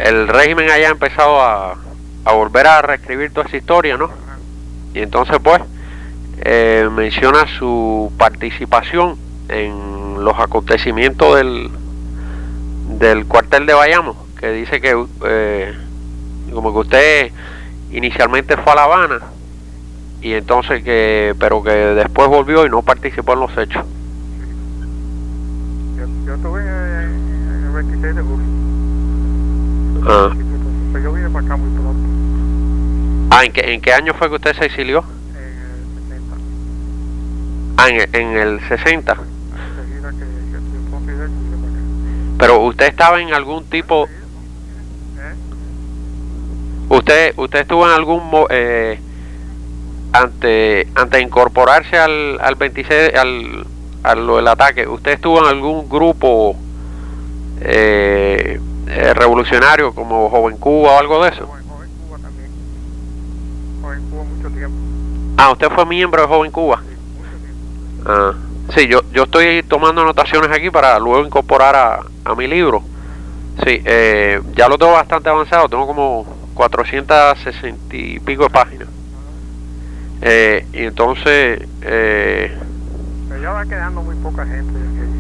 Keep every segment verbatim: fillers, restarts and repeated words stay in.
el régimen haya empezado a, a volver a reescribir toda esa historia, ¿no? Y entonces pues eh, menciona su participación en los acontecimientos del, del cuartel de Bayamo, que dice que eh, como que usted inicialmente fue a La Habana y entonces que pero que después volvió y no participó en los hechos. Yo, yo estuve en el veintiséis de julio. Ah. Pues yo vine para acá muy pronto. Ah, ¿en qué, en qué año fue que usted se exilió? En el sesenta. Ah, en, en el sesenta. Enseguida que, que yo fui Fidel, yo vine para acá. Pero usted estaba en algún tipo... ¿Eh? Usted usted estuvo en algún... mo- Eh, ante ante incorporarse al, al veintiséis, al, al el ataque, ¿usted estuvo en algún grupo eh, eh, revolucionario como Joven Cuba o algo de eso? Joven, Joven Cuba también. Joven Cuba mucho tiempo. Ah, ¿usted fue miembro de Joven Cuba? Sí, mucho tiempo. Ah, sí, yo, yo estoy tomando anotaciones aquí para luego incorporar a, a mi libro. Sí, eh, ya lo tengo bastante avanzado, tengo como cuatrocientas sesenta y pico de páginas. Eh, y entonces... Eh, Pero ya va quedando muy poca gente de aquello.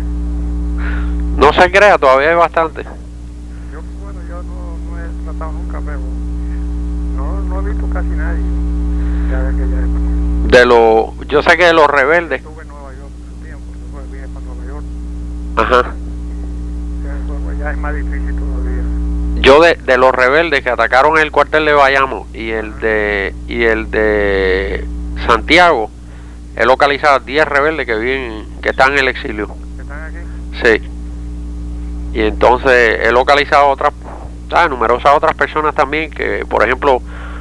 no se crea, todavía hay bastante. Yo, bueno, yo no, no he tratado nunca, pero no, no he visto casi nadie ya de aquella época. De los, yo sé que de los rebeldes. Estuve en Nueva York mucho tiempo, después vine para Nueva York. Ajá. Ya, pues, ya es más difícil todavía. Yo de, de los rebeldes que atacaron el cuartel de Bayamo y el de y el de Santiago, he localizado diez rebeldes que viven, que están en el exilio. ¿Que están aquí? Sí. Y entonces he localizado otras, ah, numerosas otras personas también que, por ejemplo,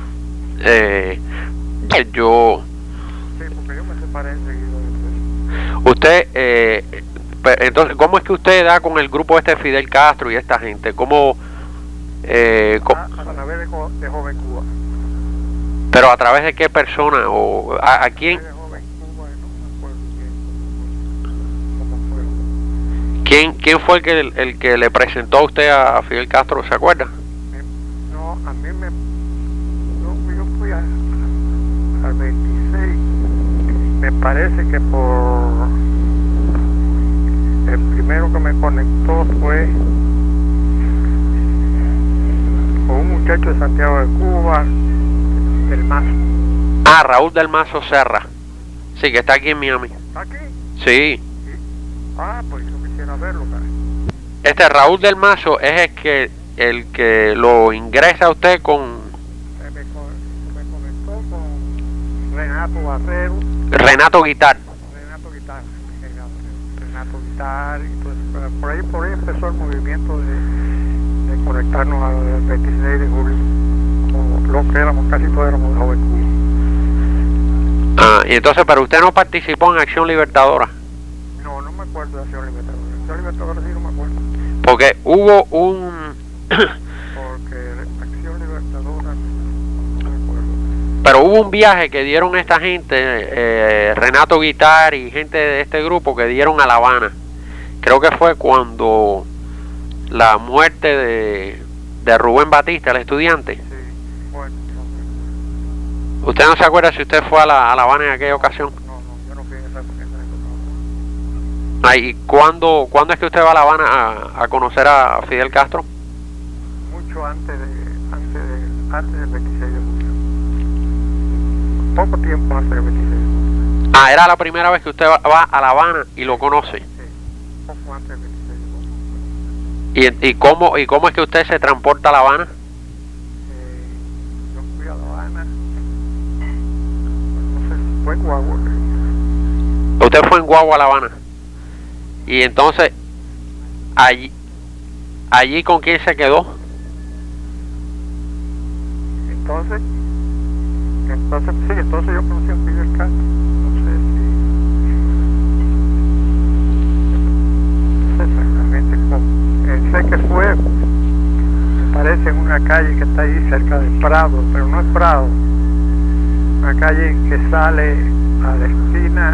eh, yo... Sí, porque yo me separé enseguida de eso. Usted, eh, pe- entonces, ¿cómo es que usted da con el grupo este de Fidel Castro y esta gente? ¿Cómo, eh, co- A, a través de, jo- de Joven Cuba. pero a través de qué persona o a, a quién, De Joven Cuba, no me acuerdo bien cómo, cómo fue. quién, quién fue el que, el que le presentó a usted a Fidel Castro? ¿Se acuerda? Me- No, a mí me... Yo, yo fui a, al veintiséis, me parece que por... El primero que me conectó fue con un muchacho de Santiago de Cuba, del Mazo. Ah, Raúl del Mazo Serra. Sí, que está aquí en Miami. ¿Está aquí? Sí. Sí. Ah, pues yo quisiera verlo, cara. Este Raúl del Mazo es el que el que lo ingresa a usted con Se me, con- se me conectó con Renato Barrero, Renato Guitar. Renato Guitar, Renato Guitar, y pues eh, por ahí, por ahí empezó el movimiento de, de conectarnos al veintiséis de julio, como lo que éramos, casi todos éramos de Joven Cuba. Ah, y entonces, pero usted no participó en Acción Libertadora, No, no me acuerdo de Acción Libertadora. Acción Libertadora sí no me acuerdo, porque hubo un porque Acción Libertadora no me acuerdo. pero hubo un viaje que dieron esta gente, eh, Renato Guitar y gente de este grupo que dieron a La Habana. Creo que fue cuando la muerte de, de Rubén Batista, el estudiante. Sí, bueno, no, ¿Usted no se acuerda si usted fue a La, a La Habana en aquella ocasión? no, no, yo no fui en esa época. En esa época. Ay, ¿y cuándo, cuándo es que usted va a La Habana a, a conocer a Fidel Castro? Mucho antes de, antes de, antes del veintiséis de julio. Poco tiempo antes del veintiséis de julio. Ah, era la primera vez que usted va, va a La Habana y lo conoce. Sí, poco antes del veintiséis de julio. ¿Y, y, cómo, ¿Y cómo es que usted se transporta a La Habana? Eh, yo fui a La Habana, no sé si fue en Guagua. Usted fue en guagua a La Habana. Y entonces, allí, allí ¿con quién se quedó? Entonces, entonces, sí, entonces yo conocí a Fidel Castro. No sé si, no sé exactamente cómo. Eh, sé que fue, me parece, en una calle que está ahí cerca de Prado, pero no es Prado. Una calle que sale a la esquina,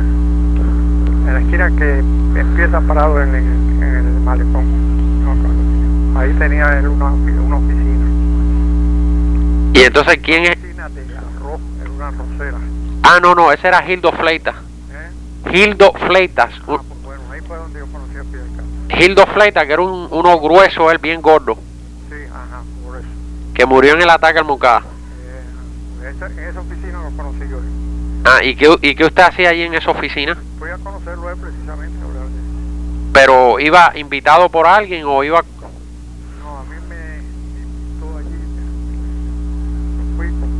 en la esquina que empieza Prado en, el- en el malecón. No, ahí tenía él una, una oficina. Y entonces, ¿quién es? Oficina de arroz, era una arrocera. Ah, no, no, ese era Gildo Fleitas. ¿Eh? Gildo Fleitas. Ah, pues bueno, ahí fue donde yo conocí a Fidel Castro. Gildo Fleitas, que era un, uno grueso, él bien gordo, Sí, ajá, por eso. que murió en el ataque al Moncada. Eh, esa, en esa oficina lo conocí yo. Ah, ¿y qué, ¿y qué usted hacía allí en esa oficina? Fui a conocerlo él precisamente, a hablar de eso. ¿Pero iba invitado por alguien o iba...? No, a mí me invitó allí. Yo fui con...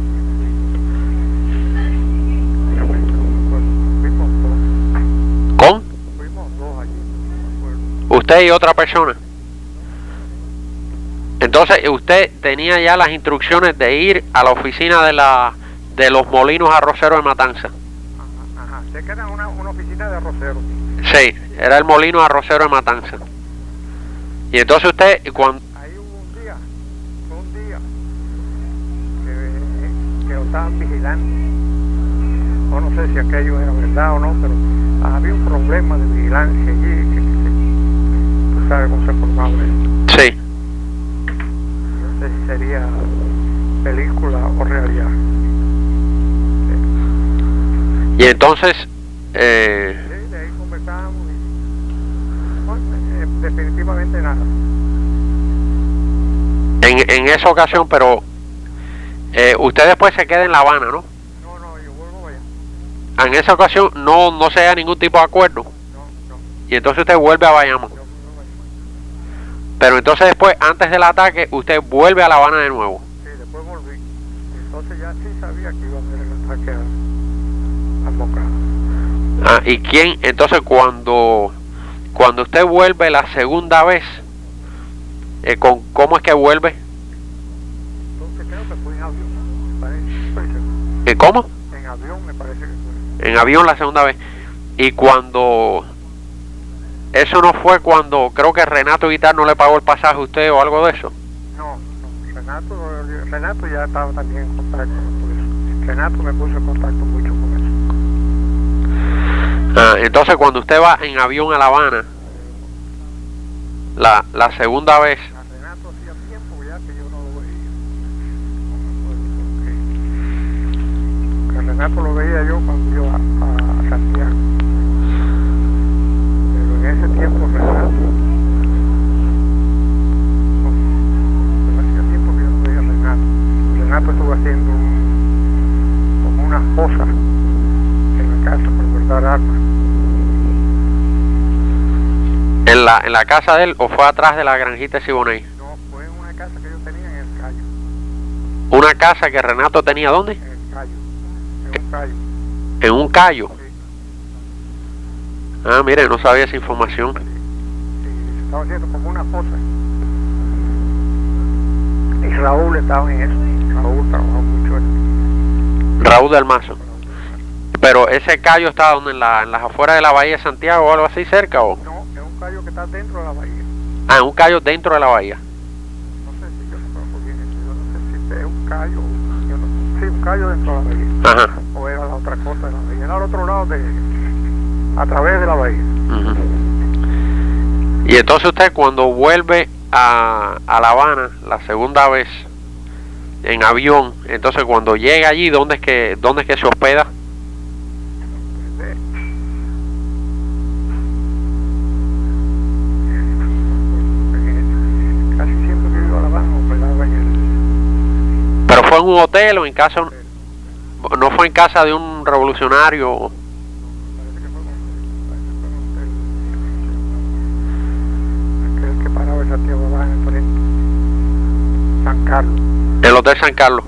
Fui con dos. ¿Con? Fuimos dos allí, no me acuerdo. Usted y otra persona. Entonces, usted tenía ya las instrucciones de ir a la oficina de la de los molinos arroceros de Matanza. Ajá, ajá. Sé que era una, una oficina de arroceros. Sí, era el molino arrocero de Matanza. Y entonces usted, cuando... Ahí hubo un día, fue un día, que, que lo estaban vigilando. O no sé si aquello era verdad o no, pero había un problema de vigilancia allí, que, que, que tú sabes cómo se formaba eso. Sí. No sé si sería película o realidad. Y entonces... Eh, Sí, de ahí conversamos y bueno, eh, definitivamente nada. en, en esa ocasión, pero... Eh, usted después se queda en La Habana, ¿no? No, no, yo vuelvo allá. En esa ocasión no, no se da ningún tipo de acuerdo. No, no, Y entonces usted vuelve a Bayamón. yo vuelvo allá. Pero entonces después, antes del ataque, usted vuelve a La Habana de nuevo. Sí, después volví. Entonces ya sí sabía que iba a haber el ataque a, a Moncada. Ah, ¿y quién? Entonces cuando cuando usted vuelve la segunda vez, eh, con, ¿cómo es que vuelve? Entonces creo que fue en avión, me parece. Estoy seguro. Eh, ¿Cómo? En avión me parece que fue. En avión la segunda vez. Y cuando... Eso no fue cuando creo que Renato Guitar no le pagó el pasaje a usted o algo de eso. No, no, Renato, Renato ya estaba también en contacto con eso. Renato me puso en contacto mucho con eso. Ah, entonces cuando usted va en avión a La Habana, la, la segunda vez, A Renato hacía tiempo ya que yo no lo veía. No me acuerdo por qué. Que a Renato lo veía yo cuando iba a, a Santiago. Pero en ese tiempo Renato... No, hacía tiempo que yo no veía a Renato. Renato estuvo haciendo un, como unas cosas en la casa para guardar armas. en la, en la casa de él o fue atrás de la granjita de Siboney. No, fue en una casa que yo tenía en el Cayo. Una casa que Renato tenía, ¿dónde? En el Cayo. En un Cayo. En un callo. Sí, Ah, mire, no sabía esa información. sí, se estaba haciendo como una cosa. Y Raúl estaba en eso. Raúl trabajó mucho en Raúl del Mazo. Pero ese callo está donde, en, la, en las afueras de la bahía de Santiago o algo así cerca, o... No, es un Cayo que está dentro de la bahía. Ah, en un callo dentro de la bahía. No sé si yo no conozco bien eso. Yo no sé si es un Cayo. Yo no, sí, un Cayo dentro de la bahía. Ajá. O era la otra cosa de la bahía. Era al otro lado de... a través de la bahía. Uh-huh. Y entonces usted cuando vuelve a, a La Habana la segunda vez en avión, entonces cuando llega allí, ¿dónde es que, dónde es que se hospeda? Casi siempre que iba a La Habana operaba en el... ¿Pero fue en un hotel o en casa? ¿No fue en casa de un revolucionario? Parece que fue con, parece que fue con aquel, aquel que paraba en Santiago abajo en el frente, San Carlos. El Hotel San Carlos.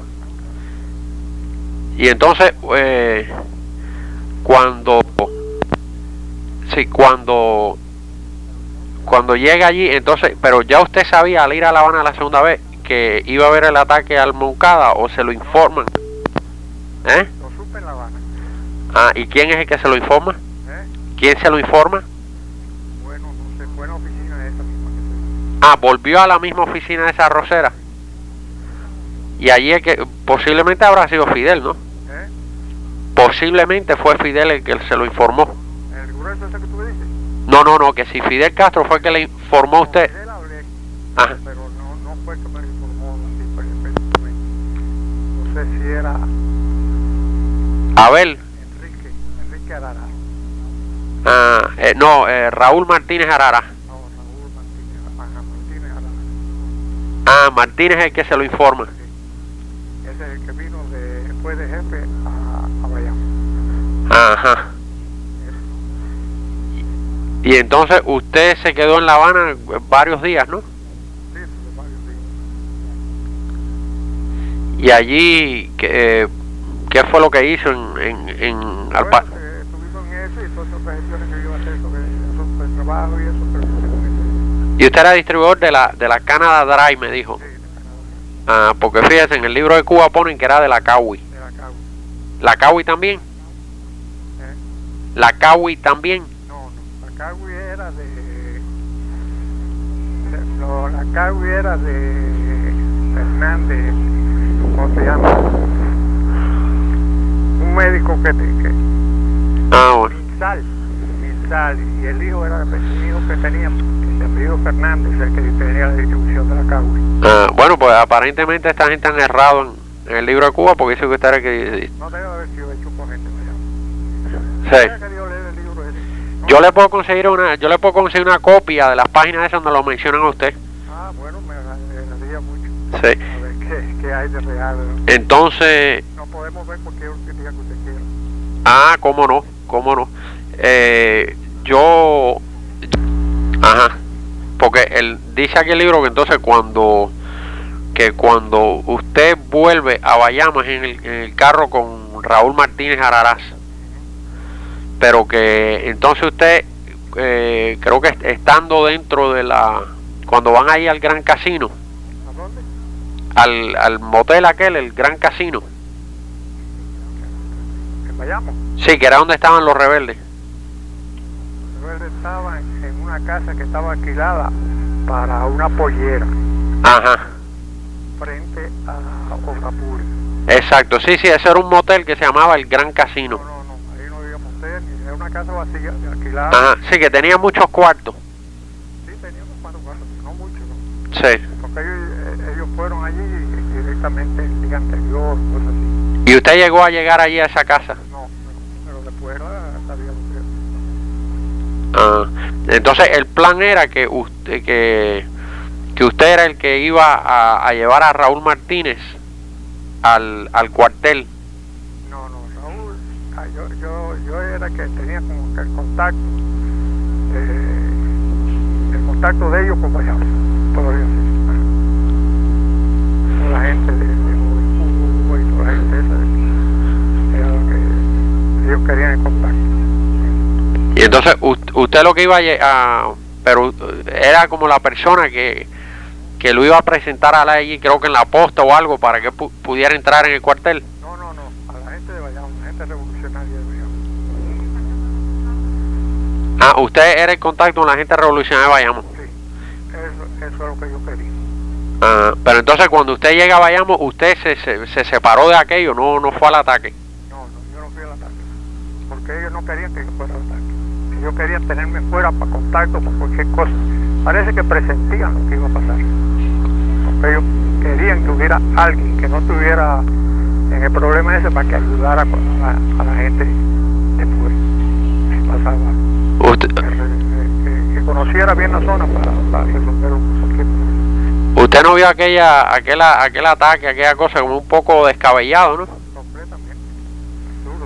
Y entonces, eh, cuando, sí, cuando, cuando llega allí, entonces, pero ya usted sabía al ir a La Habana la segunda vez que iba a haber el ataque al Moncada o se lo informan, ¿eh? Lo supe en La Habana. Ah, ¿y quién es el que se lo informa? ¿Eh? ¿Quién se lo informa? Bueno, no sé, fue en la oficina de esa misma que se... Ah, volvió a la misma oficina de esa arrocera. Y allí es que posiblemente habrá sido Fidel, ¿no? ¿Eh? Posiblemente fue Fidel el que se lo informó. ¿El grueso ese que tú me dices? No, no, no, que si Fidel Castro fue el que le informó a usted. Con Fidel hablé, Ajá. pero no, no fue que me informó así perfectamente. No sé si era Abel. Enrique, Enrique Arara. Ah, eh, no, eh, Raúl Martínez Arara. No, Raúl Martínez, ajá, Martínez Arara. Ah, Martínez es el que se lo informa. Sí. Ese es el que vino de, fue de jefe a, a Bayamo. Ajá. Y entonces usted se quedó en La Habana varios días, ¿no? Sí, de varios días. Y allí, ¿qué, qué fue lo que hizo en, en, en Alpa? Bueno, eh, estuvimos en eso y todas otras gestiones que yo iba a hacer sobre asuntos de trabajo y eso, pero Y usted era distribuidor de la, de la Canada Dry, me dijo. sí, de Canadá, Ah, porque fíjese, en el libro de Cuba ponen que era de la Cawi. de la Cagua. ¿La Cawi también? ¿Eh? ¿La Cawi también? No, no, la Cagui era de, de no, la Cagui era de Fernández, ¿cómo se llama? Un médico que, que Ah, bueno. Minsal, Minsal, y el hijo era el hijo que tenía, el apellido Fernández, el que tenía la distribución de la Cagui. Ah, bueno, pues aparentemente esta gente han errado en, en el libro de Cuba porque dice que usted era el que... No debe haber sido hecho por gente, ¿no? Sí. Que Dios leer el libro ese. No, Yo le puedo conseguir una, yo le puedo conseguir una copia de las páginas esas donde lo mencionan a usted. Ah, bueno, me agradecería mucho. Sí. A ver qué, qué hay de real, ¿no? Entonces, No podemos ver cualquier día que usted quiera. ah, cómo no, cómo no. Eh, yo, ajá, porque él dice aquí el libro que entonces cuando, que cuando usted vuelve a Bayamo es en el, en el carro con Raúl Martínez Araraz, pero que entonces usted, eh, creo que estando dentro de la, cuando van ahí al Gran Casino, ¿A dónde? al, al motel aquel, el Gran Casino, En Bayamo. sí, que era donde estaban los rebeldes. Pero él estaba en, en una casa que estaba alquilada para una pollera Ajá. frente a Ocapuri. Exacto, sí, sí, ese era un motel que se llamaba el Gran Casino. No, no, no, ahí no había motel, ni era una casa vacía, alquilada. Ajá, sí, que tenía muchos cuartos. Sí, tenía unos cuantos cuartos, no mucho, ¿no? Sí. Porque ellos, eh, ellos fueron allí directamente el día anterior, cosas así. ¿Y usted llegó a llegar allí a esa casa? No, pero, pero después la sabía lo que... Ah, entonces el plan era que usted, que, que usted era el que iba a, a llevar a Raúl Martínez al, al cuartel. No, no, Raúl, ah, yo, yo, yo era el que tenía como que el contacto, eh, el contacto de ellos con Bayamo, podría ser. Toda la gente de, de Cuba y toda la gente esa, era lo que ellos querían en contacto. Y entonces usted lo que iba a, a pero era como la persona que, que lo iba a presentar a la allí, creo que en la posta o algo, para que pu pudiera entrar en el cuartel. No, no, no, a la gente de Bayamo, la gente revolucionaria de Bayamo. Ah, usted era el contacto con la gente revolucionaria de Bayamo. Sí, eso, eso es lo que yo quería. Ah, pero entonces cuando usted llega a Bayamo, usted se, se, se separó de aquello, no, no fue al ataque. No, no, yo no fui al ataque, porque ellos no querían que yo fuera al ataque. Ellos querían tenerme fuera para contacto con cualquier cosa. Parece que presentían lo que iba a pasar, porque ellos querían que hubiera alguien que no estuviera en el problema ese para que ayudara a, a, a la gente después. Pasaba. Usted, Que, que, que conociera bien la zona para, para resolver cualquier problema. usted no vio aquella, aquel, aquel ataque, aquella cosa como un poco descabellado, ¿no? Completamente. Absurdo.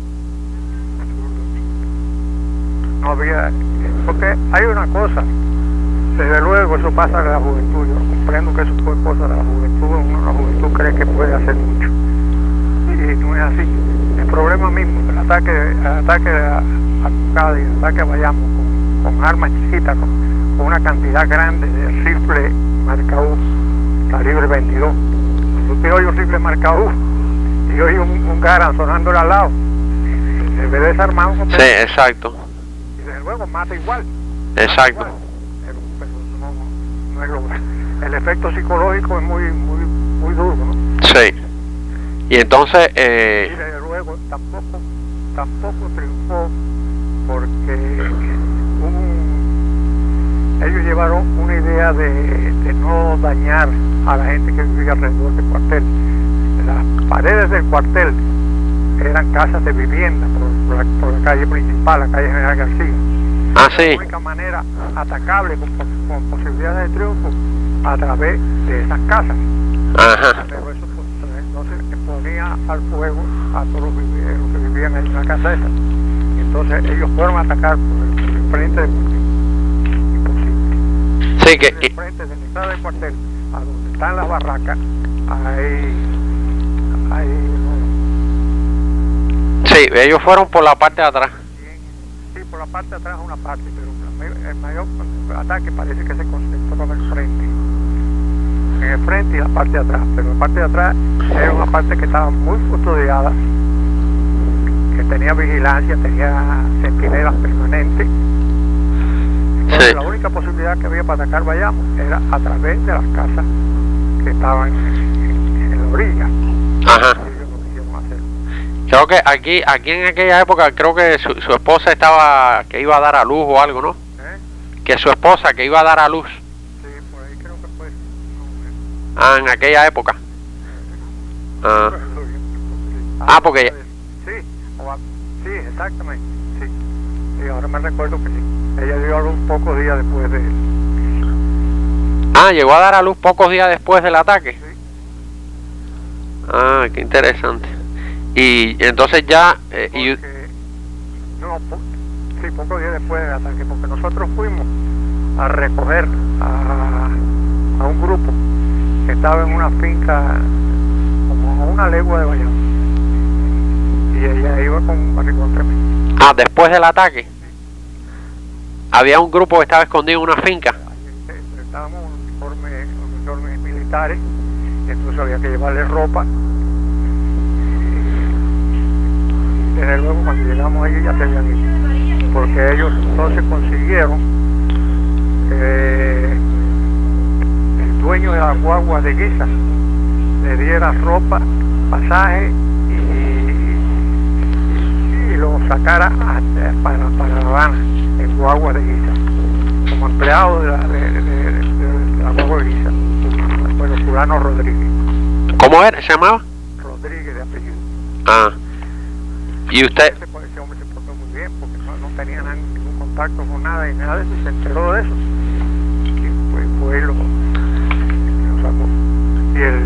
Absurdo. No había... Porque hay una cosa, desde luego eso pasa en la juventud, yo comprendo que eso fue cosa de la juventud, una juventud cree que puede hacer mucho. Y no es así. El problema mismo, el ataque, el ataque a, a Cádiz, el ataque a Bayamo con, con armas chiquitas, con, con una cantidad grande de rifle marca U, calibre veintidós. Cuando usted oye un rifle marca U y oye un, un Garand sonándole al lado, se ve desarmado. Sí, exacto. Y desde luego mata igual. Exacto. Mata igual, pero, pero no, no es lo, el efecto psicológico es muy, muy, muy duro, ¿no? Sí. Y entonces, eh... y desde luego tampoco, tampoco triunfó porque un, ellos llevaron una idea de, de no dañar a la gente que vivía alrededor del cuartel. Las paredes del cuartel eran casas de vivienda por, por, la, por la calle principal, la calle General García. Ah, sí. La única manera atacable con, con posibilidades de triunfo a través de esas casas. Ajá. Pero eso pues, entonces ponía al fuego a todos los, los que vivían en la casa esa. Entonces ellos fueron a atacar por el, por el frente del cuartel. Imposible. Sí, que... En el frente de la entrada del cuartel, a donde están las barracas, hay... hay no, sí, ellos fueron por la parte de atrás. sí, por la parte de atrás una parte, pero el mayor ataque parece que se concentró en el frente. En el frente y la parte de atrás, pero la parte de atrás era una parte que estaba muy custodiada, que tenía vigilancia, tenía centinelas permanentes. Entonces, Sí. la única posibilidad que había para atacar Bayamo era a través de las casas que estaban en, en, en la orilla. Ajá. Ellos no quisieron hacerlo. Creo que aquí, aquí en aquella época, creo que su, su esposa estaba, que iba a dar a luz o algo, ¿no? ¿Eh? Que su esposa que iba a dar a luz. Sí, por ahí creo que fue. No, Ah, en aquella época. Ah, Ah, Ah, porque- sí, o a- sí, exactamente, sí. Sí, ahora me recuerdo que sí. Ella dio a luz pocos días después de él. ah, llegó a dar a luz pocos días después del ataque. Sí. Ah, qué interesante. Y entonces ya... eh, y, Porque, no, po- sí, pocos días después del ataque, porque nosotros fuimos a recoger a, a un grupo que estaba en una finca como a una legua de Bayamo. Y ella iba con un barrigón tremendo. ah, después del ataque. Había un grupo que estaba escondido en una finca. Ahí, eh, estábamos en uniformes, uniformes militares, y entonces había que llevarle ropa. Y desde luego cuando llegamos allí ya se habían ido, porque ellos entonces consiguieron eh, el dueño de la guagua de Guisa le diera ropa, pasaje y, y, y lo sacara a, para, para La Habana en guagua de Guisa, como empleado de la, de, de, de, de la guagua de Guisa. Bueno, fulano Rodríguez. ¿Cómo era? ¿Se llamaba? Rodríguez de apellido. Ah. Y usted... Ese, ese hombre se portó muy bien porque no, no tenía nada, ningún contacto con nada y nada de eso, y se enteró de eso. Y fue, fue y lo, lo sacó. Y el,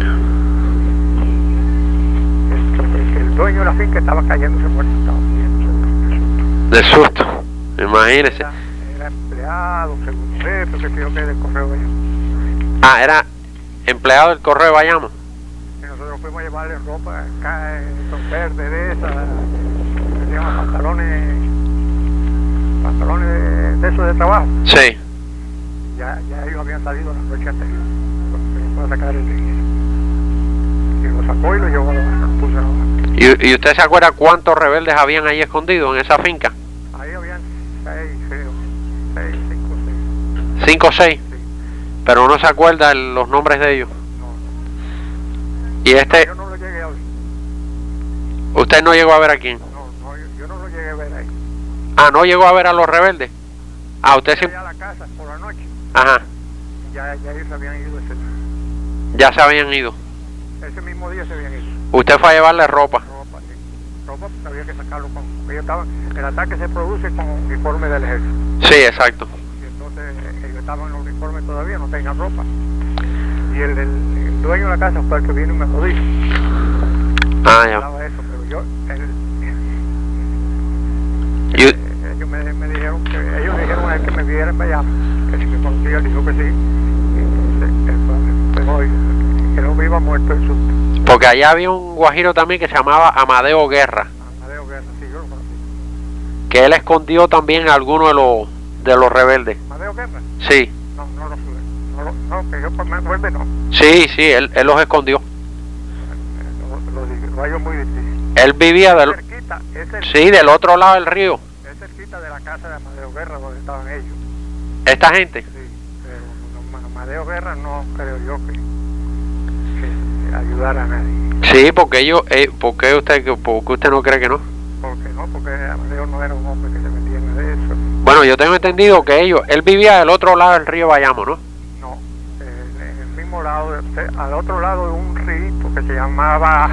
el, el dueño de la finca estaba cayéndose muerto, estaba muriéndose De susto. Imagínese. Era, era empleado, segundo jefe, que creo que del correo allá. Ah, era empleado del correo de Bayamo. Y nosotros fuimos a llevarle ropa, acá, son verdes de esas, que se llaman pantalones, pantalones de, de esos de trabajo. Sí. Ya, ya ellos habían salido la noche anterior, para sacar el río. Y lo sacó y lo llevó a la barra, lo puso a la barra. ¿Y, ¿Y usted se acuerda cuántos rebeldes habían ahí escondidos en esa finca? Ahí habían seis, creo, seis, cinco, seis. Cinco o seis. Sí, Pero no se acuerda el- los nombres de ellos. no, Y este... yo no lo llegué a ver. ¿Usted no llegó a ver a quién? No, no, yo, yo no lo llegué a ver ahí. Ah, ¿no llegó a ver a los rebeldes? Ah, usted sí... Llegué a la casa por la noche, Ajá. ya, ya ellos se habían ido ese día. Ya se habían ido. Ese mismo día se habían ido. Usted fue a llevarle ropa. Ropa, sí. Ropa porque había que sacarlo con... Ellos estaban, el ataque se produce con uniforme del ejército. Sí, exacto. Y entonces eh, ellos estaban en el uniforme todavía, no tenían ropa. Y el, el, el dueño de la casa fue el que vino y me lo dijo. Ah, ya. Estaba eso, pero yo... El, Y- eh, ellos me, me dijeron que... Ellos dijeron a él que me viera en Bayamo, que si me conocía, él dijo que sí. Y entonces él fue, fue hoy, que no viva muerto el susto. Porque allá había un guajiro también que se llamaba Amadeo Guerra, Amadeo Guerra, sí, yo lo conocí. que él escondió también a algunos de los de los rebeldes. ¿Amadeo Guerra? Sí, No, no lo supe. No, lo- no, que yo por me acuerde no. sí, sí, él, él los escondió. Lo, lo, digo, lo hallo muy difícil. Él vivía Es del, cerquita, es cerquita, sí, del otro lado del río. es cerquita de la casa de Amadeo Guerra donde estaban ellos. Esta gente. Sí, pero no, Amadeo Guerra no creo yo que, que ayudara a nadie. Sí, porque ellos, eh, ¿por qué usted, por qué usted no cree que no? Porque no, porque Amadeo no era un hombre que se metiera de eso. Bueno, yo tengo entendido que ellos, él vivía del otro lado del río Bayamo, ¿no? No, eh, en el mismo lado, de, al otro lado de un río que se llamaba,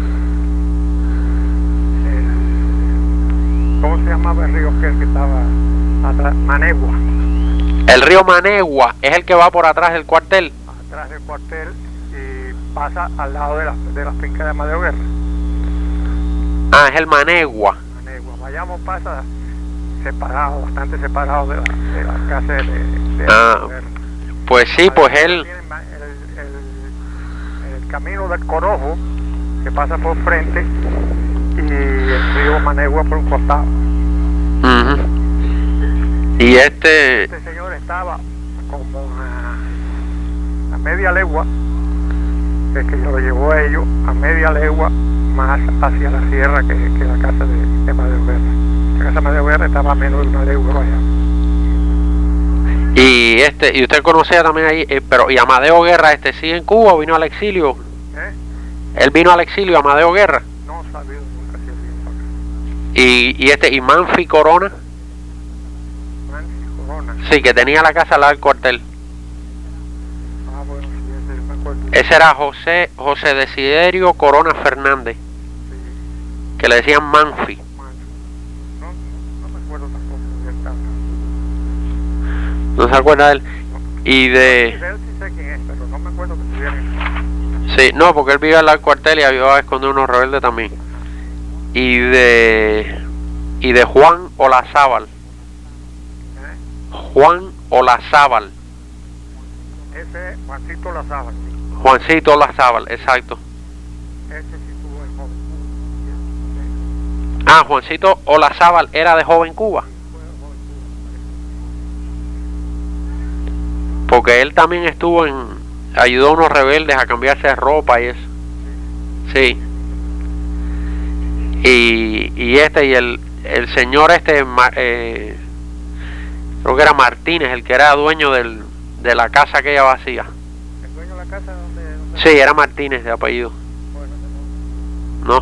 eh, ¿cómo se llamaba el río que, que estaba atrás? Manegua. El río Manegua es el que va por atrás del cuartel. Atrás del cuartel y pasa al lado de la, de la finca de Amadeo Guerra. Ah, es el Manegua. Manegua. Bayamo pasa separado, bastante separado de la, de la casa de, de ah, pues sí, pues él... El, el, el camino del Corojo, que pasa por frente, y el río Manegua por un costado. Uh-huh. Y este... Este señor estaba como a, a media legua, es que lo llevó a ellos, a media legua más hacia la sierra que, que la casa de, de Amadeo Guerra. La casa de Amadeo Guerra estaba a menos de una legua allá. Y este, y usted conocía también ahí, eh, pero ¿y Amadeo Guerra este sigue en Cuba o vino al exilio? ¿Eh? Él vino al exilio, Amadeo Guerra. No sabido nunca si él vino para acá. Y, y este, y Manfi Corona. Manfi Corona. Sí, que tenía la casa al lado del cuartel. Ah, bueno, sí, ese me acuerdo. Ese era José, José Desiderio Corona Fernández. Sí. Que le decían Manfi. No, no, no me acuerdo tampoco de esta. ¿No se acuerda de él? Y de... De él sí sé quién es, pero no me acuerdo que estuviera en... Sí, no, porque él vivía al lado del cuartel y ayudaba a esconder unos rebeldes también. Y de... Y de Juan Olazábal. ¿Eh? Juan Olazábal. Ese es Juancito Olazábal. Sí. Juancito Olazábal, exacto. Ese sí estuvo en joven. Ah, Juancito Olazábal era de Joven Cuba. Porque él también estuvo en... ayudó a unos rebeldes a cambiarse de ropa y eso. Sí. Y, y este, y el, el señor este, eh, creo que era Martínez, el que era dueño del, de la casa aquella vacía. ¿El dueño de la casa donde...? donde Sí, era Martínez de apellido. Bueno, ¿No?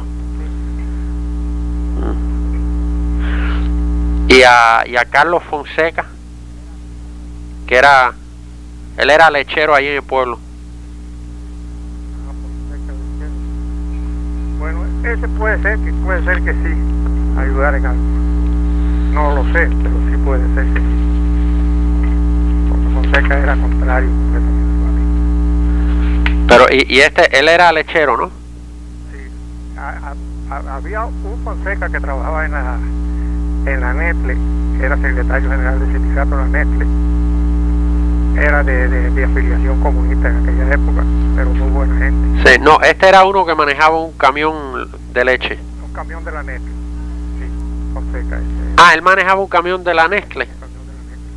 Y a, y a Carlos Fonseca, que era... Él era lechero ahí en el pueblo. ah, por cerca de izquierda. Bueno, ese puede ser que puede ser que sí ayudar en algo. No lo sé, pero sí puede ser que sí. Porque Fonseca era contrario completamente a mí. Pero, y, y este, él era lechero, ¿no? Sí. A, a, a, había un Fonseca que trabajaba en la en la Nestlé, que era secretario general del sindicato de la Nestlé. Era de, de, de afiliación comunista en aquella época, pero muy buena gente. Sí, no, este era uno que manejaba un camión de leche. Un camión de la Nestlé. Sí, Fonseca. Ese, Ah, él manejaba un camión de la Nestlé. un camión de la Nestlé.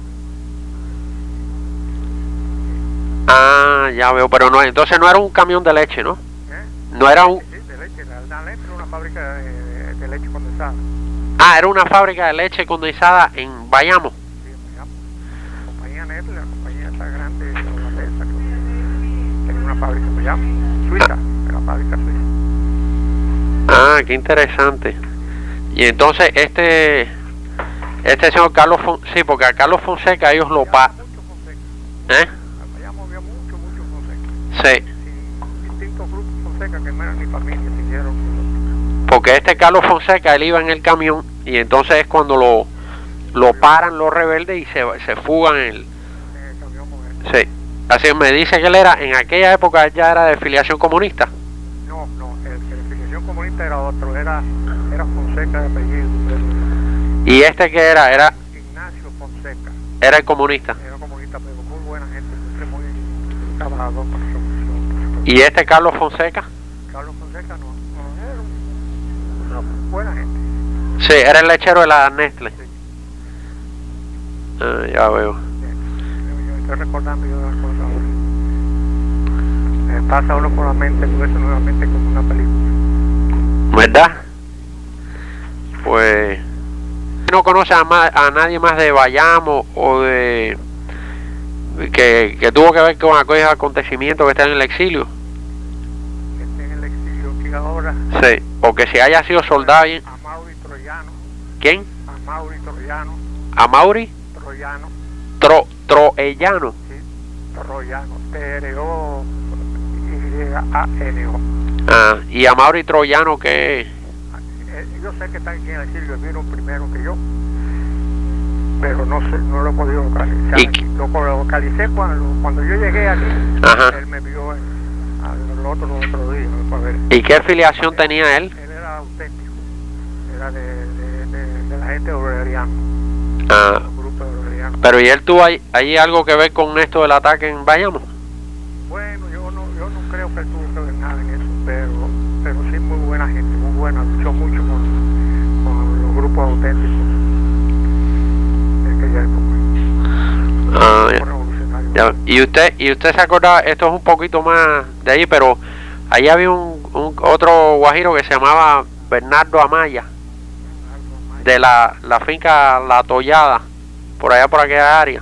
Ah, ya veo, pero no, entonces no era un camión de leche, ¿no? ¿Eh? No era un... Sí, de leche. La, la Nestlé era una fábrica de, de, de leche condensada. Ah, era una fábrica de leche condensada en Bayamo. Sí, en Bayamo. La compañía Nestlé, la compañía esta grande holandesa, que tenía una fábrica en Bayamo. Suiza, era fábrica suiza. Ah, qué interesante. Y entonces este... Este señor Carlos Fonseca... Sí, porque a Carlos Fonseca ellos lo pa... Mucho Fonseca. ¿Eh? En Bayamo había mucho, mucho Fonseca. Sí. Sin distintos grupos Fonseca que no eran ni familia, se hicieron. Porque este Carlos Fonseca, él iba en el camión y entonces es cuando lo, lo paran los rebeldes y se, se fugan en el... En el camión con él. Sí. Así me dice que él era, en aquella época ya era de filiación comunista. No, no, el que de filiación comunista era otro, era, era Fonseca de apellido. Y este que era, era, Ignacio Fonseca. era el comunista. Era comunista, pero muy buena gente, siempre muy trabajador con su revolución. Y este Carlos Fonseca, Carlos Fonseca no, no era una buena gente. sí, era el lechero de la Nestlé. Sí. Ah, ya veo. Bien. Yo estoy recordando yo las cosas ahora. Me pasa uno por la mente, por eso nuevamente como una película. ¿Verdad? Pues no conoce a, más, a nadie más de Bayamo o de que, que tuvo que ver con aquellos acontecimientos que están en el exilio. Que esté en el exilio que ahora. Sí, o que si haya sido soldado. A Mauri Troyano. ¿Quién? A Mauri Troyano. Amaury Troyano. Tro, Troellano. Sí, Troyano. T R O Y A N O. Ah, y Amaury Troyano, que yo sé que está aquí en el Silvio, vino primero que yo, pero no sé, no lo he podido localizar. ¿Y? Lo localicé cuando, cuando yo llegué aquí. Ajá. Él me vio en, al otro, otro día. Para ver. ¿Y qué afiliación tenía él? Él era auténtico, era de, de, de, de la gente obreriana. Ah, Grupo obreriano. pero ¿y él tuvo ahí, ahí algo que ver con esto del ataque en Bayamo? Bueno, yo no, yo no creo que él tuvo que ver nada en eso, pero, pero sí muy buena gente, muy buena, luchó mucho con, con los grupos auténticos de aquella época. Ah, ya. Ya. Y usted, y usted se acuerda, esto es un poquito más de ahí, pero ahí había un, un otro guajiro que se llamaba Bernardo Amaya, de la, la finca La Tollada, por allá por aquella área.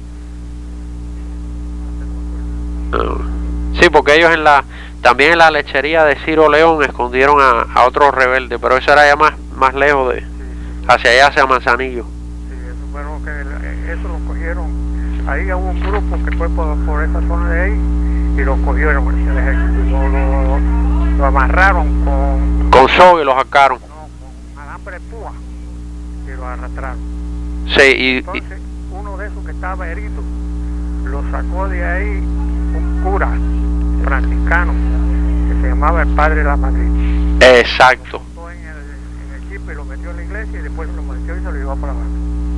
Uh, sí, porque ellos en la también en la lechería de Ciro León escondieron a, a otros rebeldes, pero eso era ya más, más lejos de, hacia allá, hacia Manzanillo. Sí, eso fueron que eso lo cogieron. Ahí hubo un grupo que fue por, por esa zona de ahí y lo cogieron el ejército, lo, lo, lo amarraron con con soga y los sacaron. No, con alambre de púa y lo arrastraron. Sí, y entonces uno de esos que estaba herido lo sacó de ahí un cura franciscano que se llamaba el Padre de la Madrid. Exacto. Lo montó en el, en el jeep y lo metió en la iglesia y después lo metió y se lo llevó para abajo.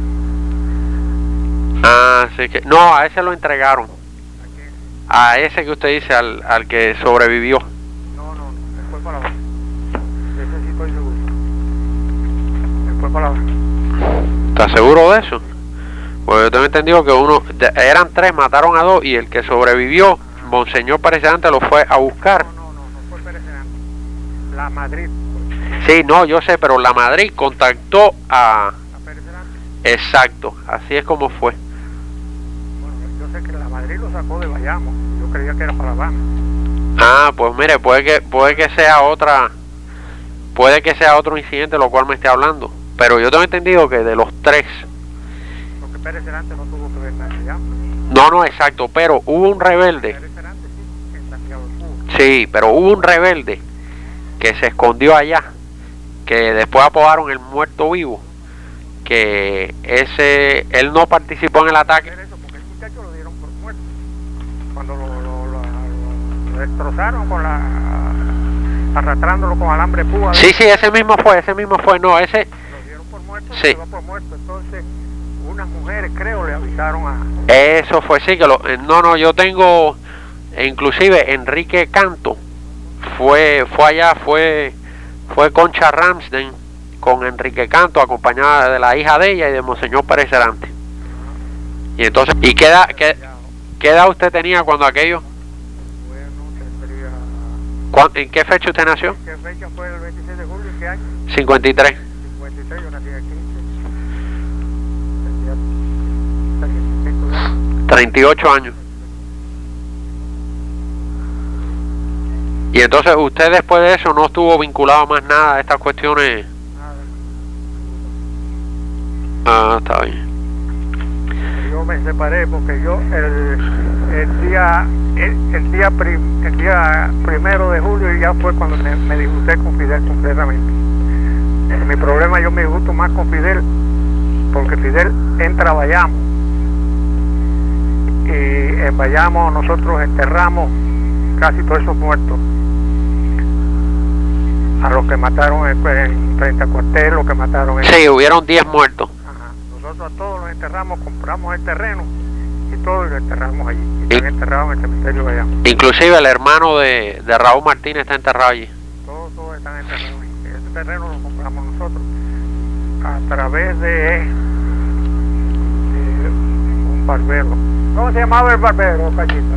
Ah, sí que no, a ese lo entregaron. A ese que usted dice, al, al que sobrevivió. No, no, él fue para abajo. Ese sí estoy seguro. Él fue para abajo. ¿Estás seguro de eso? Pues yo tengo entendido que uno, de, eran tres, mataron a dos y el que sobrevivió, Monseñor Perecerante lo fue a buscar. No, no, no, no fue Perecerante. La Madrid. Sí, no, yo sé, pero la Madrid contactó a... ¿A Perecerante? Exacto, así es como fue. Bueno, yo sé que la Madrid lo sacó de Bayamo. Yo creía que era para Habana. Ah, pues mire, puede que puede que sea otra, puede que sea otro incidente lo cual me esté hablando. Pero yo tengo entendido que de los tres... Porque Perecerante no tuvo que ver nada allá. No, no, exacto, pero hubo un rebelde. Perecerante sí, en Santiago del Sur. Sí, pero hubo un rebelde que se escondió allá, que después apodaron el muerto vivo, que ese, él no participó en el ataque. Eso porque el muchacho lo dieron por muerto. Cuando lo, lo, lo, lo, lo destrozaron con la... arrastrándolo con alambre púa. Sí, sí, ese mismo fue, ese mismo fue, no, ese... Lo dieron por muerto, sí. Lo por muerto. Entonces, unas mujeres creo le avisaron a... Eso fue, sí, que lo... No, no, yo tengo... Inclusive Enrique Canto fue fue allá, fue fue Concha Ramsden con Enrique Canto, acompañada de la hija de ella y de Monseñor Perecerante. Y entonces, ¿y qué edad, qué, qué edad usted tenía cuando aquello? Bueno, tendría... ¿En qué fecha usted nació? ¿Qué fecha fue el veintiséis de julio? ¿Qué año? cincuenta y tres. cincuenta y tres, yo nací aquí. Tendría treinta y ocho años. Y entonces usted después de eso no estuvo vinculado a más nada a estas cuestiones. Ah, está bien. Yo me separé porque yo el, el día el, el día prim, el día primero de julio ya fue cuando me, me disgusté con Fidel completamente. Mi problema, yo me disgusto más con Fidel porque Fidel entra a Bayamo y en Bayamo nosotros enterramos casi todos esos muertos, a los que mataron en, en frente a cuartel, los que mataron en... Sí, hubieron diez muertos. Ajá. Nosotros a todos los enterramos, compramos el terreno y todos los enterramos allí. Y están enterrados en el cementerio de allá. Inclusive el hermano de, de Raúl Martínez está enterrado allí. Todos, todos están enterrados allí. Ese terreno lo compramos nosotros a través de, de un barbero. ¿Cómo se llamaba el barbero, Cachita?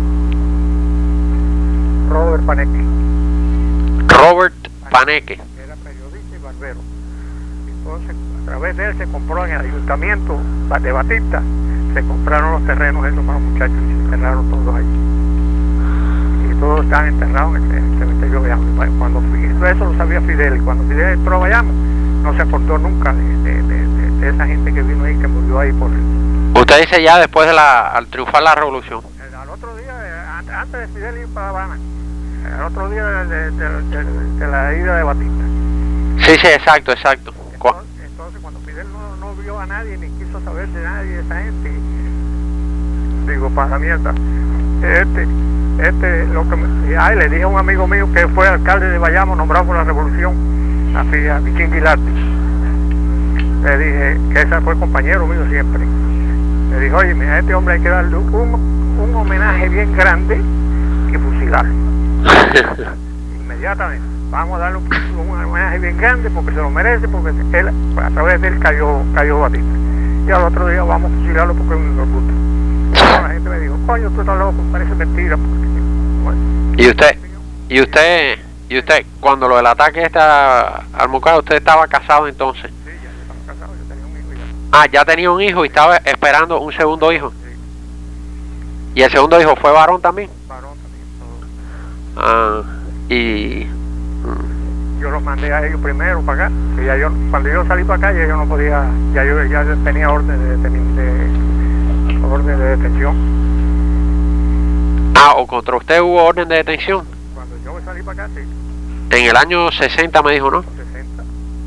Robert Paneque. Robert Paneque. Era periodista y barbero. Entonces, a través de él se compró en el ayuntamiento de Batista, se compraron los terrenos esos para los muchachos y se enterraron todos ahí. Y todos están enterrados en el cementerio de Bayamo. Cuando eso lo sabía Fidel, y cuando Fidel entró a Bayamo, no se acordó nunca de, de, de, de, de esa gente que vino ahí, que murió ahí por él. Usted dice ya después de la, al triunfar la revolución. El, al otro día, eh, antes de Fidel ir para La Habana, el otro día de, de, de, de, de la ida de Batista. Sí, sí, exacto, exacto. Entonces, entonces cuando Fidel no, no vio a nadie, ni quiso saber de nadie, de esa gente, digo, para la mierda, este, este, lo que me, ay, le dije a un amigo mío que fue alcalde de Bayamo, nombrado por la revolución, a, a Michín Guilarte, le dije que ese fue compañero mío siempre, le dije, oye, a este hombre hay que darle un, un homenaje bien grande y fusilarlo. Inmediatamente, vamos a darle un, un homenaje bien grande porque se lo merece, porque él, a través de él cayó, cayó Batista. Y al otro día vamos a fusilarlo porque es un hijo de puta. La gente me dijo, coño, tú estás loco, parece mentira. Porque, bueno, y usted, y usted, y usted, cuando lo del ataque está al Moncada, usted estaba casado entonces. Sí, ya yo estaba casado, yo tenía un hijo ya. Ah, ya tenía un hijo y estaba esperando un segundo hijo. Sí. ¿Y el segundo hijo fue varón también? Varón también, todo. Ah, y... Yo los mandé a ellos primero para acá, que ya yo, cuando yo salí para acá ya yo no podía, ya yo ya tenía orden de, de, de orden de detención. Ah, ¿o contra usted hubo orden de detención? Cuando yo salí para acá, sí. En el año sesenta me dijo, ¿no? sesenta.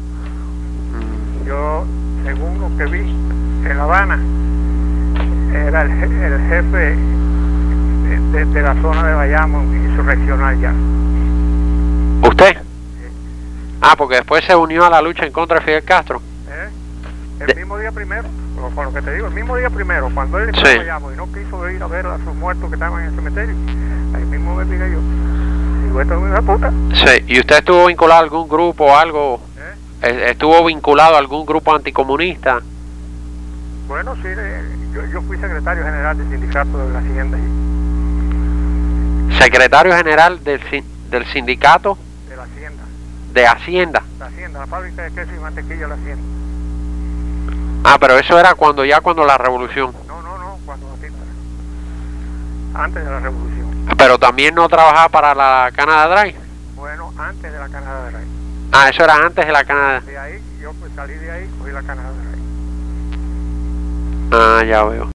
Yo, según lo que vi en La Habana, era el, el jefe de, de, de la zona de Bayamo insurreccional ya. ¿Usted? Sí. Ah, porque después se unió a la lucha en contra de Fidel Castro. ¿Eh? El De... mismo día primero, con, con lo que te digo, el mismo día primero, cuando él sí. estaba en Bayamo y no quiso ir a ver a sus muertos que estaban en el cementerio, ahí mismo me dije yo, digo, esto es una puta. Sí, ¿y usted estuvo vinculado a algún grupo o algo? ¿Eh? ¿Estuvo vinculado a algún grupo anticomunista? Bueno, sí, eh, yo, yo fui secretario general del sindicato de la Hacienda. Secretario general del, del sindicato De la Hacienda. de Hacienda. La Hacienda, la fábrica de queso y mantequilla de la Hacienda. Ah, pero eso era cuando ya cuando la revolución. No, no, no, cuando Batista. Antes de la revolución. Pero también no trabajaba para la Canada Dry. Bueno, antes de la Canada Dry. Ah, eso era antes de la Canada. De ahí, yo pues salí de ahí, cogí la Canada Dry. Ah, ya veo.